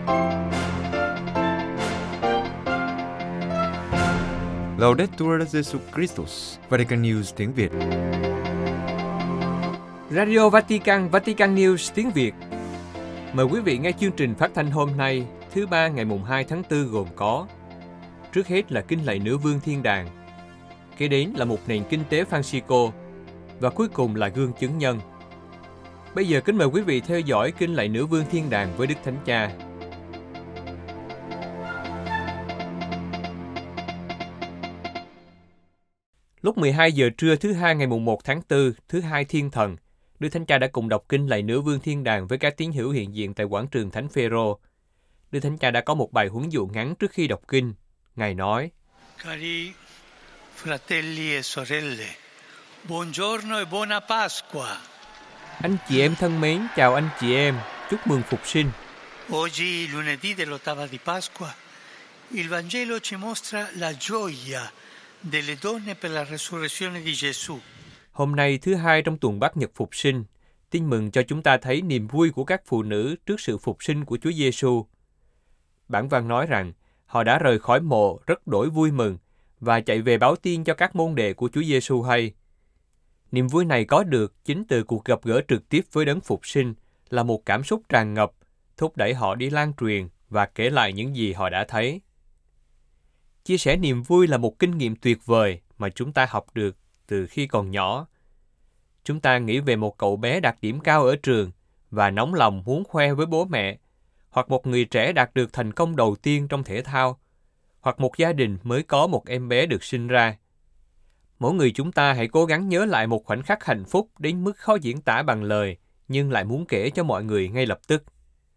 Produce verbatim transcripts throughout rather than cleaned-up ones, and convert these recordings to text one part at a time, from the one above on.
Laudetur Jesus Christus, Vatican News tiếng Việt. Radio Vatican, Vatican News tiếng Việt. Mời quý vị nghe chương trình phát thanh hôm nay, thứ ba ngày mùng hai tháng tư gồm có: trước hết là Kinh lạy Nữ Vương Thiên Đàng, kế đến là một nền kinh tế Francisco, và cuối cùng là gương chứng nhân. Bây giờ kính mời quý vị theo dõi Kinh lạy Nữ Vương Thiên Đàng với Đức Thánh Cha. Lúc mười hai giờ trưa thứ hai ngày mùng một tháng tư, thứ hai Thiên Thần, Đức Thánh Cha đã cùng đọc Kinh lạy Nữ Vương Thiên Đàng với các tín hữu hiện diện tại quảng trường Thánh Phêrô. Đức Thánh Cha đã có một bài huấn dụ ngắn trước khi đọc kinh. Ngài nói: Cari fratelli e sorelle, buongiorno e buona Pasqua. Anh chị em thân mến, chào anh chị em, chúc mừng Phục sinh. Oggi, lunedì dell'ottava di Pasqua, il Vangelo ci mostra la gioia delle donne per la resurrezione di Gesù. Hôm nay thứ hai trong tuần Bát Nhật Phục sinh, tin mừng cho chúng ta thấy niềm vui của các phụ nữ trước sự phục sinh của Chúa Giêsu. Bản văn nói rằng họ đã rời khỏi mộ rất đổi vui mừng và chạy về báo tin cho các môn đệ của Chúa Giêsu hay. Niềm vui này có được chính từ cuộc gặp gỡ trực tiếp với Đấng Phục sinh là một cảm xúc tràn ngập, thúc đẩy họ đi lan truyền và kể lại những gì họ đã thấy. Chia sẻ niềm vui là một kinh nghiệm tuyệt vời mà chúng ta học được từ khi còn nhỏ. Chúng ta nghĩ về một cậu bé đạt điểm cao ở trường và nóng lòng muốn khoe với bố mẹ, hoặc một người trẻ đạt được thành công đầu tiên trong thể thao, hoặc một gia đình mới có một em bé được sinh ra. Mỗi người chúng ta hãy cố gắng nhớ lại một khoảnh khắc hạnh phúc đến mức khó diễn tả bằng lời, nhưng lại muốn kể cho mọi người ngay lập tức.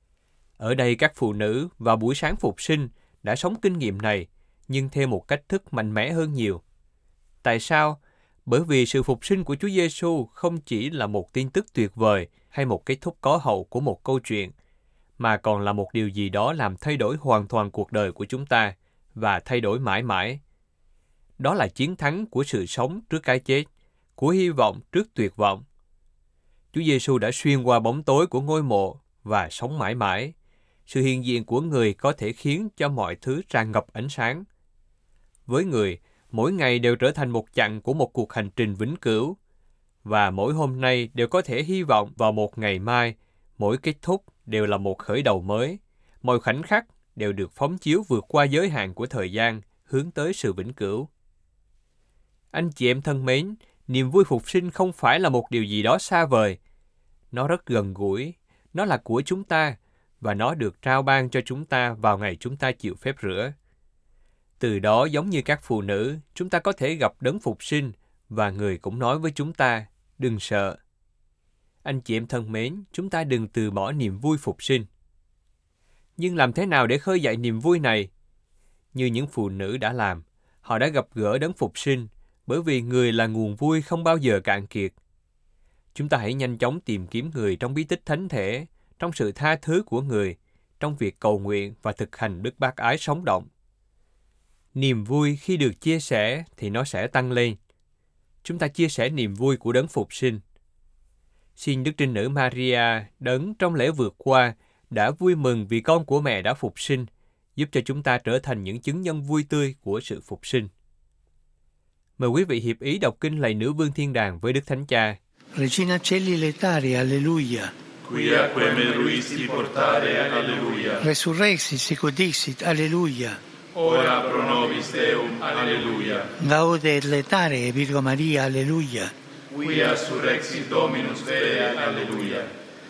Ở đây các phụ nữ vào buổi sáng phục sinh đã sống kinh nghiệm này, nhưng theo một cách thức mạnh mẽ hơn nhiều. Tại sao? Bởi vì sự phục sinh của Chúa Giêsu không chỉ là một tin tức tuyệt vời hay một kết thúc có hậu của một câu chuyện, mà còn là một điều gì đó làm thay đổi hoàn toàn cuộc đời của chúng ta và thay đổi mãi mãi. Đó là chiến thắng của sự sống trước cái chết, của hy vọng trước tuyệt vọng. Chúa Giêsu đã xuyên qua bóng tối của ngôi mộ và sống mãi mãi. Sự hiện diện của người có thể khiến cho mọi thứ tràn ngập ánh sáng. Với người, mỗi ngày đều trở thành một chặng của một cuộc hành trình vĩnh cửu, và mỗi hôm nay đều có thể hy vọng vào một ngày mai, mỗi kết thúc đều là một khởi đầu mới, mọi khoảnh khắc đều được phóng chiếu vượt qua giới hạn của thời gian, hướng tới sự vĩnh cửu. Anh chị em thân mến, niềm vui phục sinh không phải là một điều gì đó xa vời. Nó rất gần gũi, nó là của chúng ta, và nó được trao ban cho chúng ta vào ngày chúng ta chịu phép rửa. Từ đó, giống như các phụ nữ, chúng ta có thể gặp Đấng Phục sinh, và người cũng nói với chúng ta, đừng sợ. Anh chị em thân mến, chúng ta đừng từ bỏ niềm vui phục sinh. Nhưng làm thế nào để khơi dậy niềm vui này? Như những phụ nữ đã làm, họ đã gặp gỡ Đấng Phục sinh, bởi vì người là nguồn vui không bao giờ cạn kiệt. Chúng ta hãy nhanh chóng tìm kiếm người trong bí tích thánh thể, trong sự tha thứ của người, trong việc cầu nguyện và thực hành đức bác ái sống động. Niềm vui khi được chia sẻ thì nó sẽ tăng lên. Chúng ta chia sẻ niềm vui của Đấng Phục sinh. Xin Đức Trinh Nữ Maria, Đấng trong lễ vượt qua, đã vui mừng vì con của mẹ đã phục sinh, giúp cho chúng ta trở thành những chứng nhân vui tươi của sự phục sinh. Mời quý vị hiệp ý đọc kinh lạy Nữ Vương Thiên Đàng với Đức Thánh Cha. Regina Celi Letare, alleluia. Quiaque me ruisti portare, alleluia. Resurrexit sicut dixit, alleluia. Ora pro nobis Deum, alleluia. Gaude et letare, Virgo Maria, alleluia. Quia surrexit Dominus Fede, alleluia.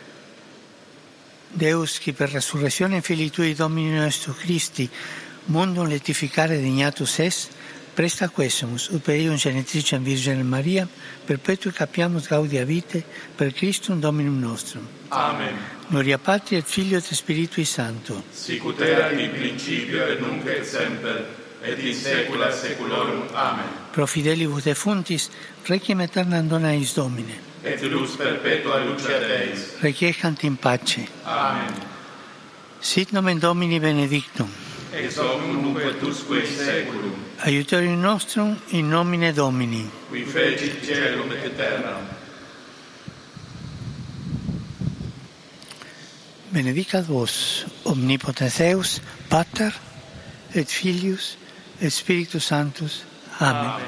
Deus, qui per resurrezione Filii Tui Domini nostro Christi, mundum letificare dignatus est, presta quesumus, ut per eium genetricem Virgine Maria, perpetui capiamus gaudia vitae, per Christum Dominum nostrum. Amen. Gloria Patri et Filio et Spiritui Sancto. Sicut erat in principio et nunc et semper, et in saecula saeculorum. Amen. Pro fidelibus defuntis, requiem aeternam dona eis Domine. Et lux perpetua luceat eis. Requiescant in pace. Amen. Sit nomen Domini benedictum. Ex hoc nunc et usque in saeculum. Aiutorium nostrum in nomine Domini. Qui fecit caelum et terram. benedicat vos omnipotens Deus, Pater et Filius et Spiritus Sanctus. Amen. Amen.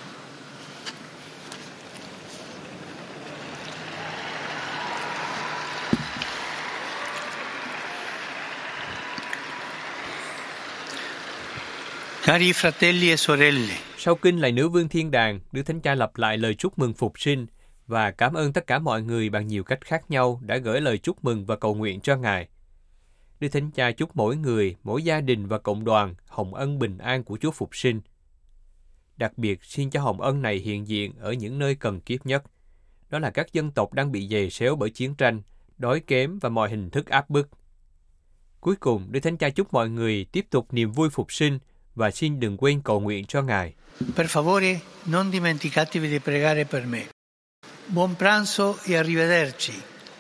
Cari fratelli e sorelle. Sau kinh Lạy Nữ Vương Thiên Đàng, Đức Thánh Cha lặp lại lời chúc mừng phục sinh và cảm ơn tất cả mọi người bằng nhiều cách khác nhau đã gửi lời chúc mừng và cầu nguyện cho Ngài. Đức Thánh Cha chúc mỗi người, mỗi gia đình và cộng đoàn hồng ân bình an của Chúa Phục sinh. Đặc biệt xin cho hồng ân này hiện diện ở những nơi cần kiếp nhất. Đó là các dân tộc đang bị dày xéo bởi chiến tranh, đói kém và mọi hình thức áp bức. Cuối cùng, Đức Thánh Cha chúc mọi người tiếp tục niềm vui phục sinh và xin đừng quên cầu nguyện cho Ngài. Per favore, non dimenticatevi di pregare per me. Buon pranzo e arrivederci.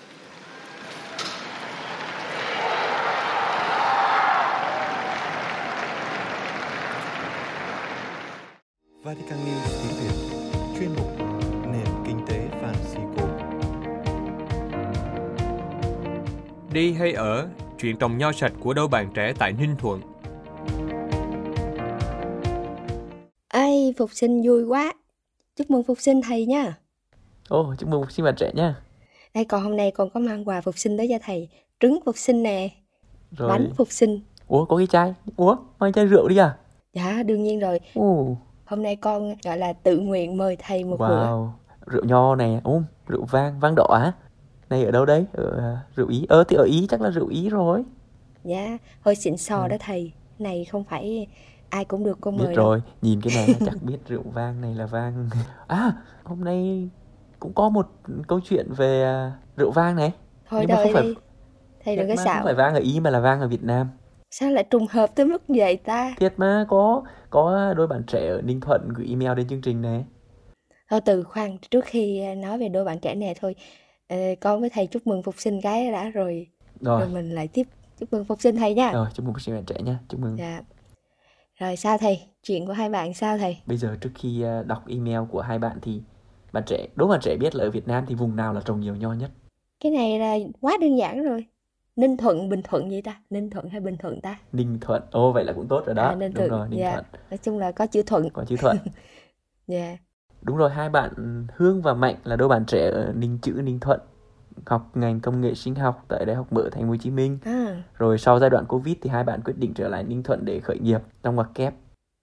Vatican News tiếng Việt, chuyên mục Nền Kinh tế Francisco. Đi hay ở, chuyện trồng nho sạch của đôi bạn trẻ tại Ninh Thuận. Ai, phục sinh vui quá. Chúc mừng phục sinh thầy nha. Ồ, chúc mừng phục sinh bạn trẻ nha. Đây, còn hôm nay còn có mang quà phục sinh tới cho thầy. Trứng phục sinh nè, Rồi. bánh phục sinh. Ủa, có cái chai? Ủa, mang chai rượu đi à? Dạ, đương nhiên rồi. Ồ. Hôm nay con gọi là tự nguyện mời thầy một Wow. bữa. Rượu nho nè, ồ, rượu vang, vang đỏ á. Này ở đâu đấy? Ở uh, rượu Ý. Ờ, thì ở Ý chắc là rượu Ý rồi. Dạ, hơi xịn sò Ừ. đó thầy. Này không phải ai cũng được con Biết mời đâu. rồi, nhìn cái này chắc biết rượu vang này là vang. À, hôm nay cũng có một câu chuyện về uh, rượu vang này. Thôi Nhưng mà đợi không phải- đi. Thầy đừng có Mà xạo. không phải vang ở Ý mà là vang ở Việt Nam. Sao lại trùng hợp tới mức vậy ta? Thiệt mà, có có đôi bạn trẻ ở Ninh Thuận gửi email đến chương trình này. Thôi từ khoan, trước khi nói về đôi bạn trẻ này thôi. ờ, Con với thầy chúc mừng phục sinh cái đã rồi. Rồi, Rồi mình lại tiếp chúc mừng phục sinh thầy nha. rồi chúc mừng phục sinh bạn trẻ nha. Chúc mừng. Dạ. Rồi sao thầy? Chuyện của hai bạn sao thầy? Bây giờ trước khi uh, đọc email của hai bạn thì bạn trẻ, đố bạn trẻ biết là ở Việt Nam thì vùng nào là trồng nhiều nho nhất? Cái này là quá đơn giản rồi. Ninh Thuận, Bình Thuận vậy ta? Ninh Thuận hay Bình Thuận ta? Ninh Thuận. Ồ, vậy là cũng tốt rồi đó. À, Ninh Đúng Thuận. rồi, Ninh Dạ. Thuận. Nói chung là có chữ Thuận. Có chữ Thuận. Dạ. Đúng rồi, hai bạn Hương và Mạnh là đôi bạn trẻ ở Ninh Chữ, Ninh Thuận, học ngành công nghệ sinh học tại Đại học Mở Thành phố Hồ Chí Minh. À. Rồi sau giai đoạn Covid thì hai bạn quyết định trở lại Ninh Thuận để khởi nghiệp trong ngoặc kép.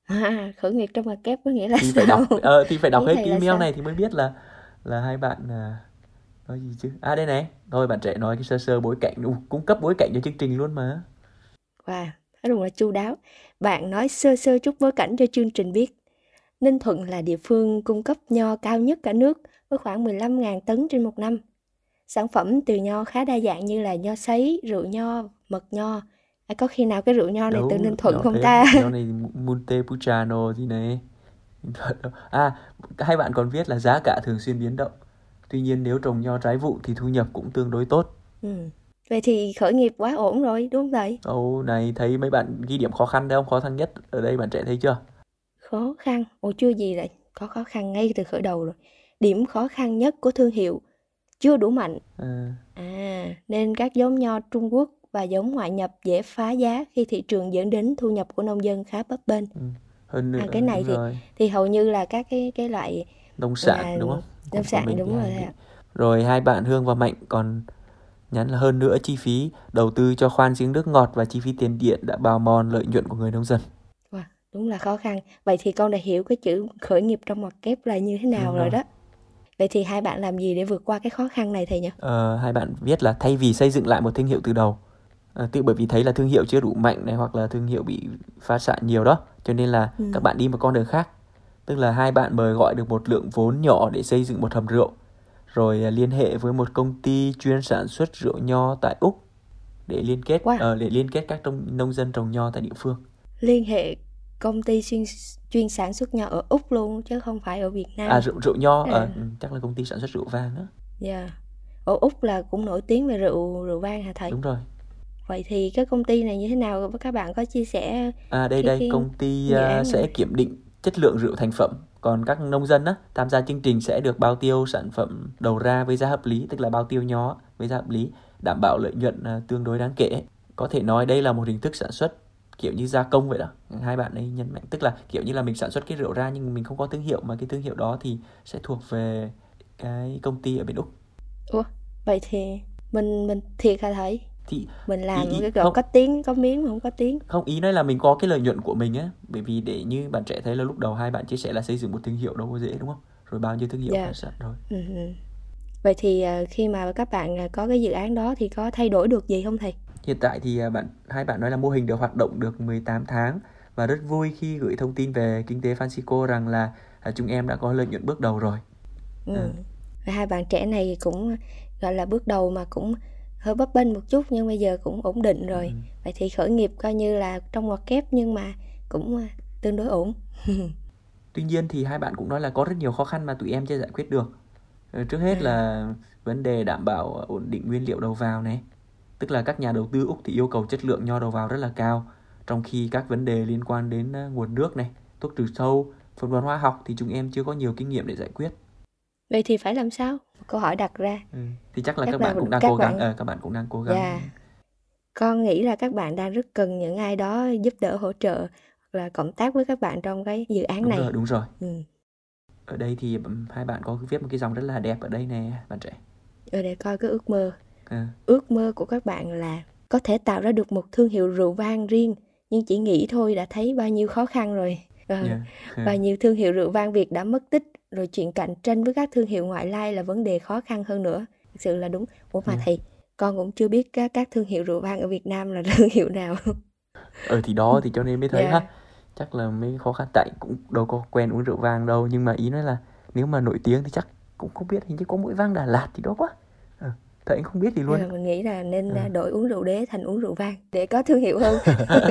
À, khởi nghiệp trong ngoặc kép có nghĩa là Thì sao? phải đọc ờ, thì phải đọc Ý hết thầy cái là email sao? này thì mới biết là là hai bạn à, nói gì chứ. À đây này, thôi bạn trẻ nói cái sơ sơ bối cảnh, Ú, cung cấp bối cảnh cho chương trình luôn mà. Wow, nói đúng là chu đáo. Bạn nói sơ sơ chút bối cảnh cho chương trình biết. Ninh Thuận là địa phương cung cấp nho cao nhất cả nước với khoảng mười lăm nghìn tấn trên một năm. Sản phẩm từ nho khá đa dạng như là nho sấy, rượu nho, mật nho. À, có khi nào cái rượu nho này Đâu, từ Ninh Thuận nho không thế, ta? nho này Montepulciano gì này. Ninh Thuận đâu. À, hai bạn còn viết là giá cả thường xuyên biến động. Tuy nhiên nếu trồng nho trái vụ thì thu nhập cũng tương đối tốt. Ừ. Vậy thì khởi nghiệp quá ổn rồi, đúng không thầy? Ồ, này thấy mấy bạn ghi điểm khó khăn đấy không? Khó khăn nhất ở đây bạn trẻ thấy chưa? Khó khăn? Ồ, chưa gì lại có khó khăn ngay từ khởi đầu rồi. Điểm khó khăn nhất của thương hiệu chưa đủ mạnh. À, À, nên các giống nho Trung Quốc và giống ngoại nhập dễ phá giá khi thị trường dẫn đến thu nhập của nông dân khá bấp bênh. ừ. Hơn nữa, À, cái này đúng thì rồi. thì hầu như là các cái cái loại Nông sản là đúng không? nông Của sản, mình đúng thì rồi hay thầy bị- ạ. Rồi hai bạn Hương và Mạnh còn nhắn là hơn nữa chi phí đầu tư cho khoan giếng nước ngọt và chi phí tiền điện đã bào mòn lợi nhuận của người nông dân. Wow, đúng là khó khăn. Vậy thì con đã hiểu cái chữ khởi nghiệp trong ngoặc kép là như thế nào Đúng rồi rồi. đó. Vậy thì hai bạn làm gì để vượt qua cái khó khăn này thầy nhỉ? Ờ, hai bạn viết là thay vì xây dựng lại một thương hiệu từ đầu, à, tự bởi vì thấy là thương hiệu chưa đủ mạnh này hoặc là thương hiệu bị phá sản nhiều đó, cho nên là Ừ. các bạn đi một con đường khác. Tức là hai bạn mời gọi được một lượng vốn nhỏ để xây dựng một hầm rượu, rồi à, liên hệ với một công ty chuyên sản xuất rượu nho tại Úc để liên kết Wow. ờ, để liên kết các trong, nông dân trồng nho tại địa phương. Liên hệ công ty chuyên, chuyên sản xuất nho ở Úc luôn chứ không phải ở Việt Nam. À rượu rượu nho À. ờ, ừ, chắc là công ty sản xuất rượu vang đó. Dạ. Ở Úc là cũng nổi tiếng về rượu rượu vang hả thầy? Đúng rồi. Vậy thì cái công ty này như thế nào các bạn có chia sẻ? À đây Cái- đây cái công ty dự à, án sẽ này. kiểm định chất lượng rượu thành phẩm, còn các nông dân á tham gia chương trình sẽ được bao tiêu sản phẩm đầu ra với giá hợp lý, tức là bao tiêu nho với giá hợp lý, đảm bảo lợi nhuận uh, tương đối đáng kể. Có thể nói đây là một hình thức sản xuất kiểu như gia công vậy đó. Hai bạn ấy nhấn mạnh, tức là kiểu như là mình sản xuất cái rượu ra nhưng mình không có thương hiệu, mà cái thương hiệu đó thì sẽ thuộc về cái công ty ở bên Úc. Ủa, vậy thì mình mình thiệt hả thầy? Thì Mình làm ý, ý, cái rượu không, có tiếng, có miếng mà không có tiếng. Không, ý nói là mình có cái lợi nhuận của mình á. Bởi vì để như bạn trẻ thấy là lúc đầu hai bạn chia sẻ là xây dựng một thương hiệu đâu có dễ, đúng không? Rồi bao nhiêu thương hiệu Dạ. sẵn rồi. Ừ. Vậy thì uh, khi mà các bạn uh, có cái dự án đó thì có thay đổi được gì không thầy? Hiện tại thì uh, bạn hai bạn nói là mô hình được hoạt động được mười tám tháng và rất vui khi gửi thông tin về Kinh tế Francisco rằng là uh, chúng em đã có lợi nhuận bước đầu rồi. Ừ. Ừ. Hai bạn trẻ này cũng gọi là bước đầu mà cũng hơi bấp bênh một chút, nhưng bây giờ cũng ổn định rồi. Ừ. Vậy thì khởi nghiệp coi như là trong ngoặc kép nhưng mà cũng tương đối ổn. Tuy nhiên thì hai bạn cũng nói là có rất nhiều khó khăn mà tụi em chưa giải quyết được. Trước hết à. là vấn đề đảm bảo ổn định nguyên liệu đầu vào này. Tức là các nhà đầu tư Úc thì yêu cầu chất lượng nho đầu vào rất là cao, trong khi các vấn đề liên quan đến nguồn nước này, thuốc trừ sâu, phân bón hóa học thì chúng em chưa có nhiều kinh nghiệm để giải quyết. Vậy thì phải làm sao? Câu hỏi đặt ra. Ừ. Thì chắc là chắc các là bạn cũng đang các cố bạn... gắng. Ờ, các bạn cũng đang cố gắng. Yeah. Con nghĩ là các bạn đang rất cần những ai đó giúp đỡ, hỗ trợ hoặc là cộng tác với các bạn trong cái dự án đúng này. Rồi, đúng rồi. Ừ. Ở đây thì hai bạn có viết một cái dòng rất là đẹp ở đây nè, bạn trẻ. Ở đây coi cái ước mơ. À. Ước mơ của các bạn là có thể tạo ra được một thương hiệu rượu vang riêng, nhưng chỉ nghĩ thôi đã thấy bao nhiêu khó khăn rồi. Ờ, yeah. Yeah. Bao nhiêu thương hiệu rượu vang Việt đã mất tích, rồi chuyện cạnh tranh với các thương hiệu ngoại lai là vấn đề khó khăn hơn nữa. Thực sự là đúng. Ủa mà yeah. thầy, con cũng chưa biết các, các thương hiệu rượu vang ở Việt Nam là thương hiệu nào. Ờ thì đó thì cho nên mới thấy yeah. ha. Chắc là mấy khó khăn, tại cũng đâu có quen uống rượu vang đâu. Nhưng mà ý nói là nếu mà nổi tiếng thì chắc cũng không biết, hình như có mỗi vang Đà Lạt thì đó quá. Ờ, thầy anh không biết gì luôn. Là mình nghĩ là nên ờ. đổi uống rượu đế thành uống rượu vang để có thương hiệu hơn.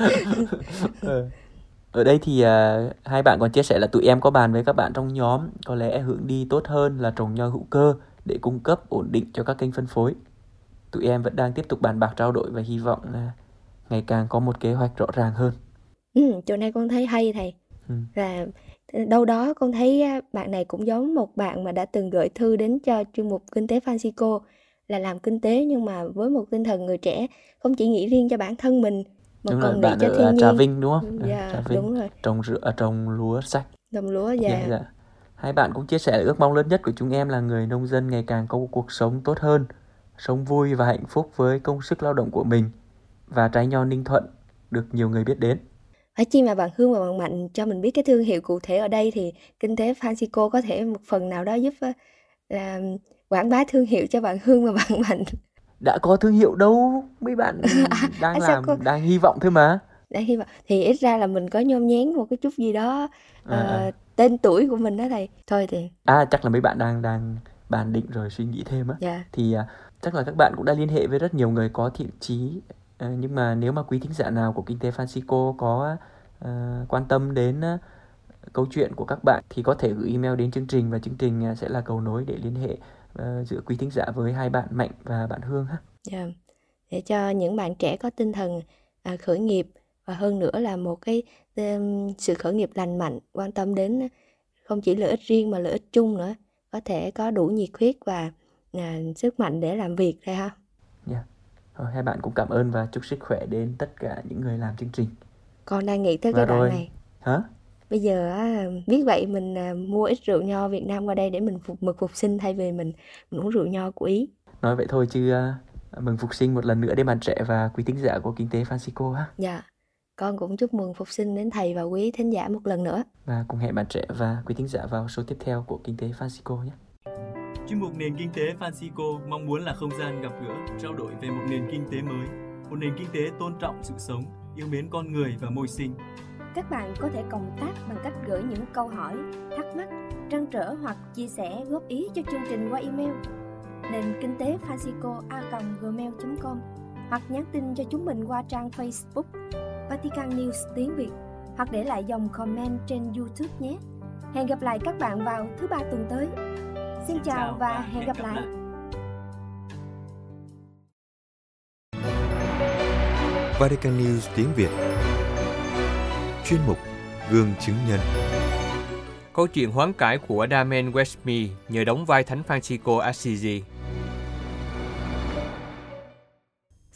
ờ. Ở đây thì uh, hai bạn còn chia sẻ là tụi em có bàn với các bạn trong nhóm, có lẽ hướng đi tốt hơn là trồng nho hữu cơ để cung cấp ổn định cho các kênh phân phối. Tụi em vẫn đang tiếp tục bàn bạc trao đổi và hy vọng uh, ngày càng có một kế hoạch rõ ràng hơn. Ừ, chỗ này con thấy hay thầy. Ừ. Là đâu đó con thấy bạn này cũng giống một bạn mà đã từng gửi thư đến cho chuyên mục Kinh tế Francisco, là làm kinh tế nhưng mà với một tinh thần người trẻ, không chỉ nghĩ riêng cho bản thân mình mà đúng còn nghĩ cho thiên nhiên. Trà Vinh đúng không? Dạ, Trà Vinh. đúng rồi. Trồng rửa, trồng lúa sạch. Trồng lúa, dạ. Yeah, yeah. Hai bạn cũng chia sẻ ước mong lớn nhất của chúng em là người nông dân ngày càng có cuộc sống tốt hơn, sống vui và hạnh phúc với công sức lao động của mình, và trái nho Ninh Thuận được nhiều người biết đến. Ở chi mà bạn Hương và bạn Mạnh cho mình biết cái thương hiệu cụ thể ở đây thì Kinh tế Francisco có thể một phần nào đó giúp là quảng bá thương hiệu cho bạn Hương và bạn Mạnh. Đã có thương hiệu đâu, mấy bạn đang à, làm, cô... đang hy vọng thôi mà. Đang hy vọng thì ít ra là mình có nhôm nhén một cái chút gì đó à, uh, à. tên tuổi của mình đó thầy. Thôi thì. À chắc là mấy bạn đang đang bàn định rồi suy nghĩ thêm á. Yeah. Thì uh, chắc là các bạn cũng đã liên hệ với rất nhiều người có thiện chí. Uh, nhưng mà nếu mà quý thính giả nào của Kinh tế Francisco có uh, quan tâm đến uh, câu chuyện của các bạn thì có thể gửi email đến chương trình, và chương trình uh, sẽ là cầu nối để liên hệ uh, giữa quý thính giả với hai bạn Mạnh và bạn Hương ha. Yeah. Để cho những bạn trẻ có tinh thần uh, khởi nghiệp, và hơn nữa là một cái um, sự khởi nghiệp lành mạnh, quan tâm đến không chỉ lợi ích riêng mà lợi ích chung nữa, có thể có đủ nhiệt huyết và uh, sức mạnh để làm việc thôi ha. Yeah. Rồi, hai bạn cũng cảm ơn và chúc sức khỏe đến tất cả những người làm chương trình. Con đang nghĩ tới và cái rồi... đoạn này. Hả? Bây giờ á, biết vậy mình uh, mua ít rượu nho Việt Nam qua đây để mình phục, mực phục sinh thay vì mình, mình uống rượu nho của Ý. Nói vậy thôi chứ uh, mừng phục sinh một lần nữa đến bạn trẻ và quý thính giả của Kinh tế Francisco ha. Dạ. Con cũng chúc mừng phục sinh đến thầy và quý thính giả một lần nữa. Và cùng hẹn bạn trẻ và quý thính giả vào số tiếp theo của Kinh tế Francisco nhé. Chuyên mục Nền Kinh tế Francisco mong muốn là không gian gặp gỡ, trao đổi về một nền kinh tế mới, một nền kinh tế tôn trọng sự sống, yêu mến con người và môi sinh. Các bạn có thể cộng tác bằng cách gửi những câu hỏi, thắc mắc, trăn trở hoặc chia sẻ góp ý cho chương trình qua email nền kinh tế francisco a còng gmail chấm com, hoặc nhắn tin cho chúng mình qua trang Facebook Vatican News tiếng Việt, hoặc để lại dòng comment trên YouTube nhé. Hẹn gặp lại các bạn vào thứ ba tuần tới. Xin, Xin chào, chào và, và hẹn gặp, gặp lại. lại. Vatican News tiếng Việt. Chuyên mục Gương chứng nhân. Câu chuyện hoán cải của Damian Westby nhờ đóng vai Thánh Francisco Assisi.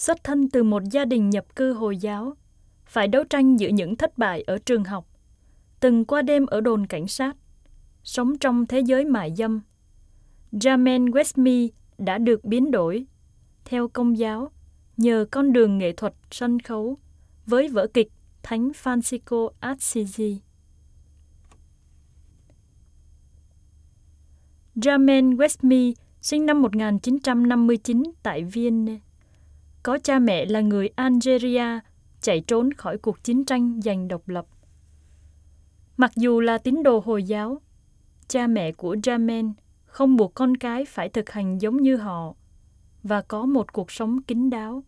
xuất thân từ một gia đình nhập cư Hồi giáo, phải đấu tranh giữa những thất bại ở trường học, từng qua đêm ở đồn cảnh sát, sống trong thế giới mại dâm, Jamel Westme đã được biến đổi theo Công giáo nhờ con đường nghệ thuật sân khấu với vở kịch Thánh Francisco Assisi. Jamel Westme sinh năm một nghìn chín trăm năm mươi chín tại Vienna. Có cha mẹ là người Algeria chạy trốn khỏi cuộc chiến tranh giành độc lập. Mặc dù là tín đồ Hồi giáo, cha mẹ của Jamel không buộc con cái phải thực hành giống như họ và có một cuộc sống kín đáo.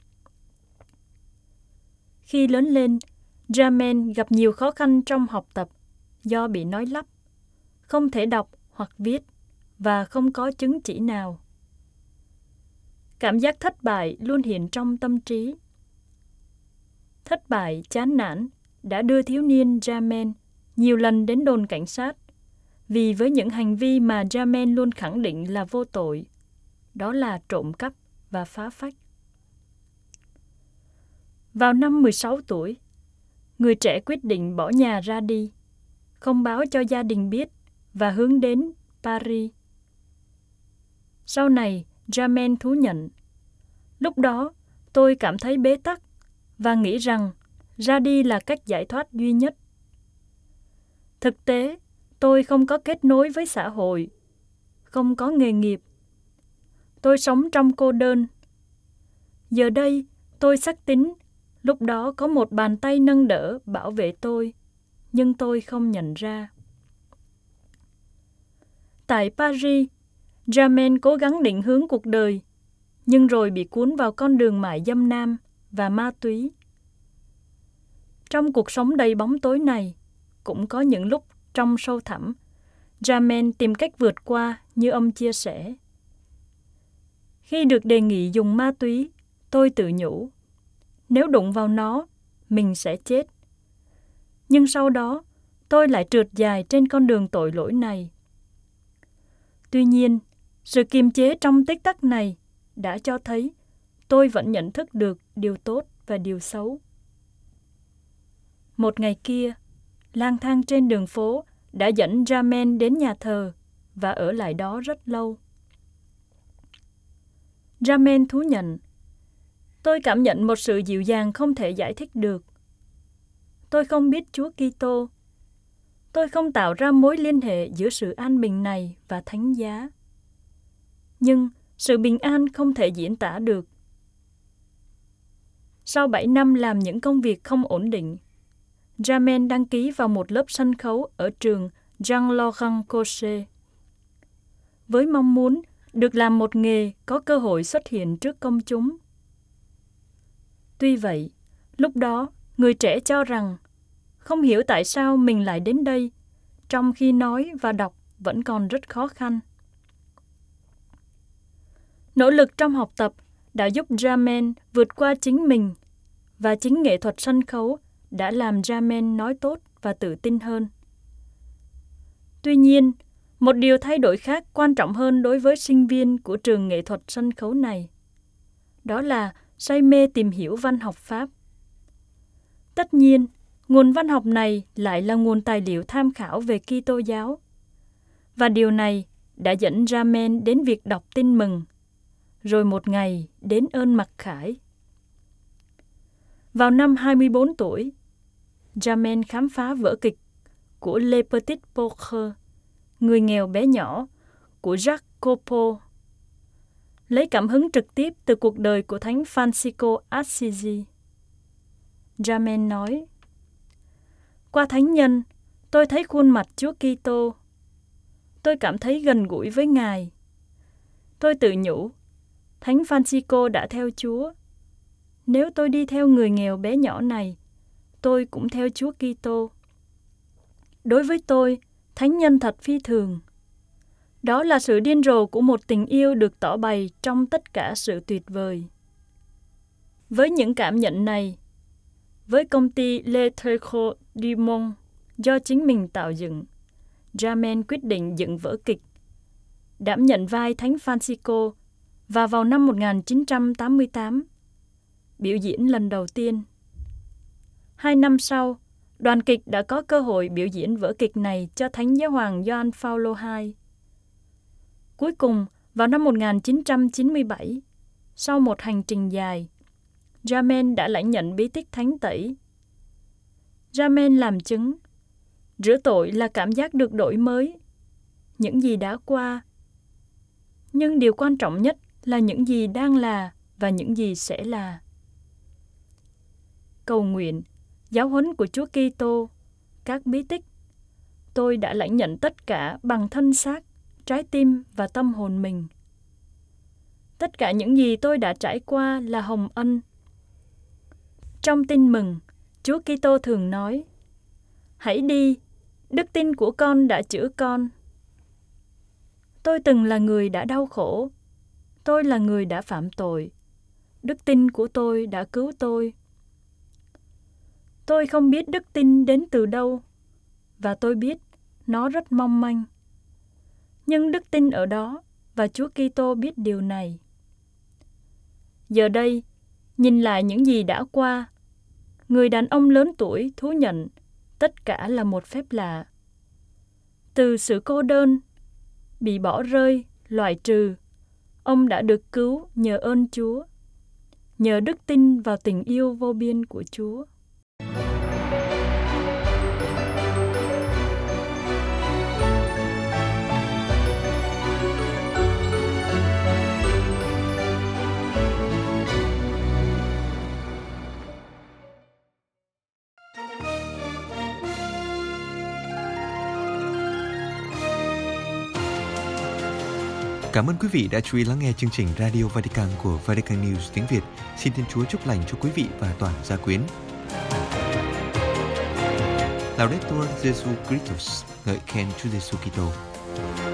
Khi lớn lên, Jamel gặp nhiều khó khăn trong học tập do bị nói lắp, không thể đọc hoặc viết và không có chứng chỉ nào. Cảm giác thất bại luôn hiện trong tâm trí. Thất bại, chán nản đã đưa thiếu niên Jamel nhiều lần đến đồn cảnh sát vì với những hành vi mà Jamel luôn khẳng định là vô tội, đó là trộm cắp và phá phách. Vào năm mười sáu tuổi, người trẻ quyết định bỏ nhà ra đi, không báo cho gia đình biết và hướng đến Paris. Sau này, Jamel thú nhận, lúc đó tôi cảm thấy bế tắc và nghĩ rằng ra đi là cách giải thoát duy nhất. Thực tế, tôi không có kết nối với xã hội, không có nghề nghiệp. Tôi sống trong cô đơn. Giờ đây, tôi xác tín, lúc đó có một bàn tay nâng đỡ bảo vệ tôi, nhưng tôi không nhận ra. Tại Paris, Jamel cố gắng định hướng cuộc đời, nhưng rồi bị cuốn vào con đường mại dâm nam và ma túy. Trong cuộc sống đầy bóng tối này, cũng có những lúc trong sâu thẳm, Jamel tìm cách vượt qua như ông chia sẻ. Khi được đề nghị dùng ma túy, tôi tự nhủ, nếu đụng vào nó, mình sẽ chết. Nhưng sau đó, tôi lại trượt dài trên con đường tội lỗi này. Tuy nhiên, sự kiềm chế trong tích tắc này đã cho thấy tôi vẫn nhận thức được điều tốt và điều xấu. Một ngày kia, lang thang trên đường phố đã dẫn Jamel đến nhà thờ và ở lại đó rất lâu. Jamel thú nhận, tôi cảm nhận một sự dịu dàng không thể giải thích được. Tôi không biết Chúa Kitô. Tôi không tạo ra mối liên hệ giữa sự an bình này và thánh giá. Nhưng sự bình an không thể diễn tả được. Sau bảy năm làm những công việc không ổn định, Jamel đăng ký vào một lớp sân khấu ở trường Jean-Laurent Cochet, với mong muốn được làm một nghề có cơ hội xuất hiện trước công chúng. Tuy vậy, lúc đó, người trẻ cho rằng không hiểu tại sao mình lại đến đây, trong khi nói và đọc vẫn còn rất khó khăn. Nỗ lực trong học tập đã giúp Jamel vượt qua chính mình, và chính nghệ thuật sân khấu đã làm Jamel nói tốt và tự tin hơn. Tuy nhiên, một điều thay đổi khác quan trọng hơn đối với sinh viên của trường nghệ thuật sân khấu này, đó là say mê tìm hiểu văn học Pháp. Tất nhiên, nguồn văn học này lại là nguồn tài liệu tham khảo về Kitô giáo, và điều này đã dẫn Jamel đến việc đọc Tin Mừng, rồi một ngày đến ơn mặc khải. Vào năm hai mươi bốn tuổi, Jamel khám phá vở kịch của Le Petit Pauvre, Người nghèo bé nhỏ, của Jacques Copeau, lấy cảm hứng trực tiếp từ cuộc đời của Thánh Francisco Assisi. Jamel nói, qua thánh nhân, tôi thấy khuôn mặt Chúa Kitô. Tôi cảm thấy gần gũi với Ngài. Tôi tự nhủ, Thánh Francisco đã theo Chúa. Nếu tôi đi theo người nghèo bé nhỏ này, tôi cũng theo Chúa Kitô. Đối với tôi, thánh nhân thật phi thường. Đó là sự điên rồ của một tình yêu được tỏ bày trong tất cả sự tuyệt vời. Với những cảm nhận này, với công ty Le Théâtre du Monde do chính mình tạo dựng, Jamel quyết định dựng vở kịch, đảm nhận vai Thánh Francisco, và vào năm một nghìn chín trăm tám mươi tám, biểu diễn lần đầu tiên. Hai năm sau, đoàn kịch đã có cơ hội biểu diễn vở kịch này cho Thánh Giáo hoàng Gioan Phaolô đệ nhị. Cuối cùng, vào năm một nghìn chín trăm chín mươi bảy, sau một hành trình dài, Jamin đã lãnh nhận bí tích thánh tẩy. Jamin làm chứng, rửa tội là cảm giác được đổi mới, những gì đã qua. Nhưng điều quan trọng nhất là những gì đang là và những gì sẽ là. Cầu nguyện, giáo huấn của Chúa Kitô, các bí tích, tôi đã lãnh nhận tất cả bằng thân xác, trái tim và tâm hồn mình. Tất cả những gì tôi đã trải qua là hồng ân. Trong Tin Mừng, Chúa Kitô thường nói: "Hãy đi, đức tin của con đã chữa con." Tôi từng là người đã đau khổ. Tôi là người đã phạm tội. Đức tin của tôi đã cứu tôi. Tôi không biết đức tin đến từ đâu, và tôi biết nó rất mong manh. Nhưng đức tin ở đó, và Chúa Kitô biết điều này. Giờ đây, nhìn lại những gì đã qua, người đàn ông lớn tuổi thú nhận tất cả là một phép lạ. Từ sự cô đơn, bị bỏ rơi, loại trừ, ông đã được cứu nhờ ơn Chúa, nhờ đức tin vào tình yêu vô biên của Chúa. Cảm ơn quý vị đã chú ý lắng nghe chương trình Radio Vatican của Vatican News tiếng Việt. Xin Thiên Chúa chúc lành cho quý vị và toàn gia quyến. Laudetur Jesu Christus, ngợi khen Chúa Giêsu Kitô.